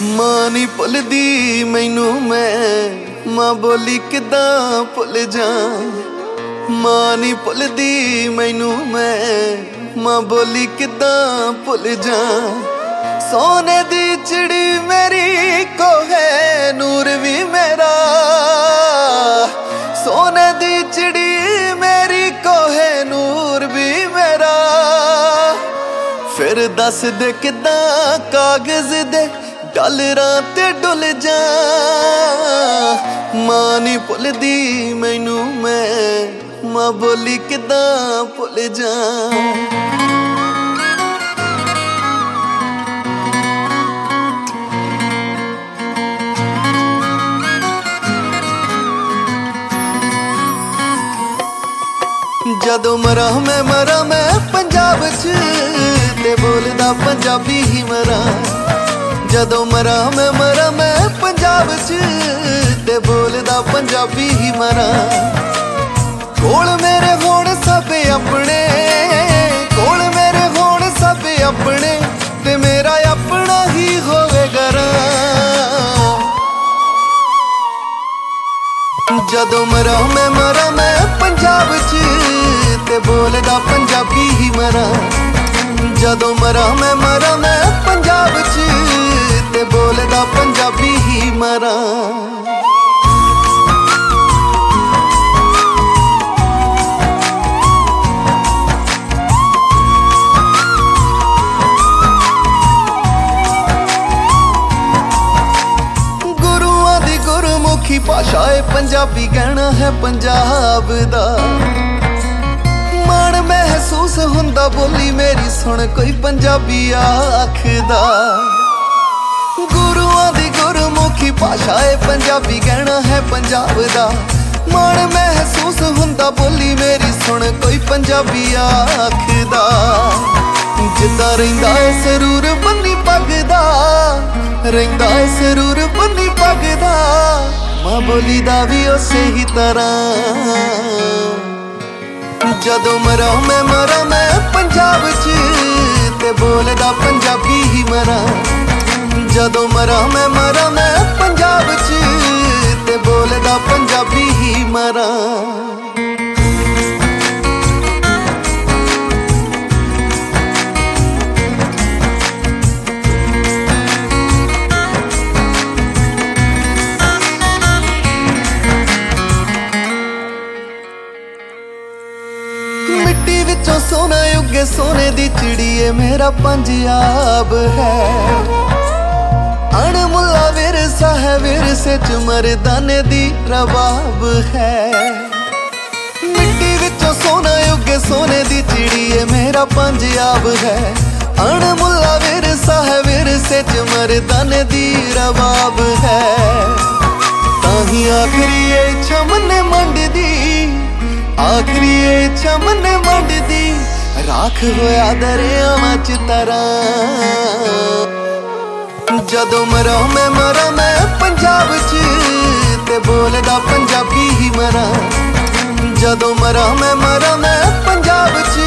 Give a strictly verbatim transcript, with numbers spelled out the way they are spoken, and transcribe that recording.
मां नी भुलदी मैनू मैं मां बोली किदां भुल जा। मां नी भुलदी मैनू मैं मां बोली किदां भुल जा। सोने दी चिड़ी मेरी को है नूर भी मेरा। सोने दी चिड़ी मेरी को है नूर भी मेरा। फिर दस दे किदां कागज दे डलरां ते डुल जा। मां नी भुलदी मैनू मैं मां बोली किदां भुल जा। जदों मरा मैं मरा मैं पंजाब च ते बोलदा पंजाबी ही मरा। जदों मरा मैं मरा मैं पंजाब च ते बोलदा पंजाबी ही मरा। कोल मेरे होण सब अपने कोल मेरे होण सब अपने ते मेरा अपना ही होवे घरां। जदों मरा मैं मरा मैं पंजाब च ते बोलदा पंजाबी ही मरा। जदों मरा मैं मरा मैं पंजाब च ते बोलदा पंजाबी ही मरा। गुरुआं दी गुरमुखी भाषा है पंजाबी कहना है पंजाब दा। मान महसूस हुंदा बोली मेरी सुन कोई पंजाबी आखदा। गुरुआं दी गुरमुखी भाषा है पंजाबी कहना है पंजाब दा। मान महसूस हुंदा बोली मेरी सुन कोई पंजाबी आखदा। जिद्दां रहिंदा है सरूर बन्नी पगदा रहिंदा है सरूर बन्नी पगदा। मां बोली दा भी उसे ही तरह। जदों मरा मैं मरा मैं पंजाब च ते बोलदा पंजाबी ही मरा। जदों मरा मैं मरा मैं पंजाब च ते बोलदा पंजाबी ही मरा। मिट्टी विचों सोना उगे सोने दी चिड़िए मेरा पंजाब है। अणमुल्ला विरसा है विरसे च मर्दाने दी रबाब है। मिट्टी विचों सोना उगे सोने दी चिड़िए मेरा पंजाब है। अणमुल्ला विरसा है विरसे च मर्दाने दी रबाब है। ताही आखिरी इच्छा मन्ने मंडदी आखिरी इच्छा मन्ने मंडदी राख होया दरियावां च तरां। जदों मरा मैं मरा मैं पंजाब च ते बोलदा पंजाबी ही मरा। जदों मरा मैं मरा मैं पंजाब च